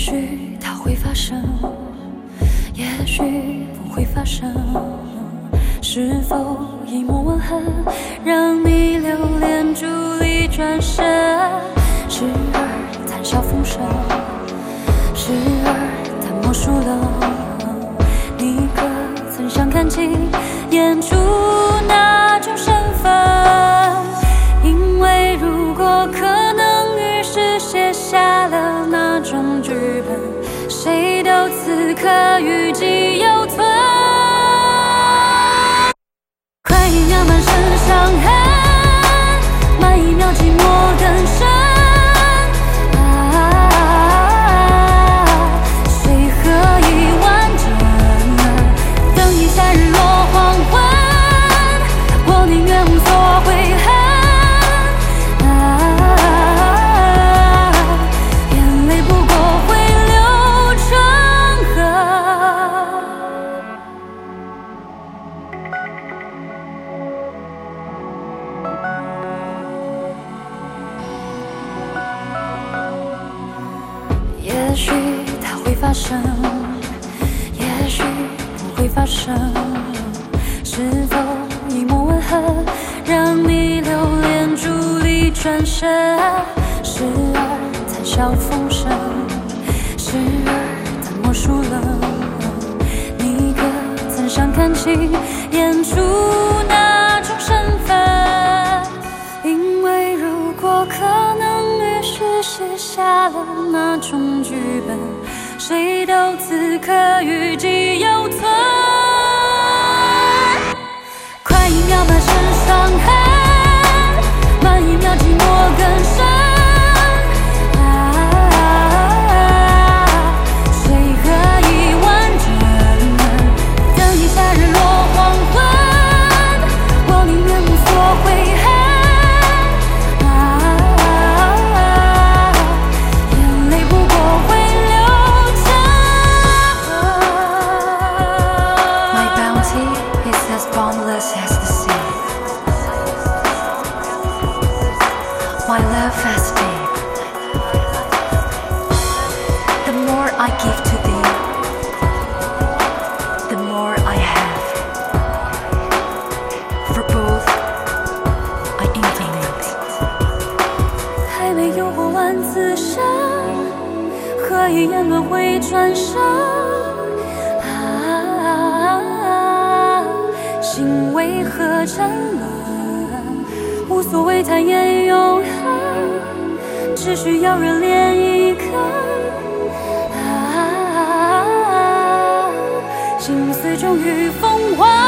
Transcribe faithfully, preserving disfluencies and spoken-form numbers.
许它会发生，也许不会发生。是否一抹吻痕，让你留恋伫立转身？时而谈笑风生，时而谈魔术冷。你可曾想看清演出那种身份？因为如果可能，于是写下了那种剧本，谁都此刻余悸犹存。快一秒满身伤痕，慢一秒寂寞更深。啊，谁何以完整？等一下日落黄昏，我宁愿无所悔恨。也许它会发生，也许不会发生。是否一抹吻痕，让你留恋伫立转身？时而谈笑风生，时而谈魔术冷。你可曾想看清演出那种身份？因为如果可能，于是写下了那种剧本，谁都此刻余悸犹存。快一秒满身伤痕，慢一秒寂寞更深。啊，谁何以完整？等一下日落黄昏，我宁愿无所悔恨。 Boundless as the sea, my love as deep. The more I give to thee, the more I have. For both, I infinite. 还没有过万次生，何以言轮回转生？心为何沉沦？无所谓坦言永恒，只需要人恋一刻。啊，心碎终于风化。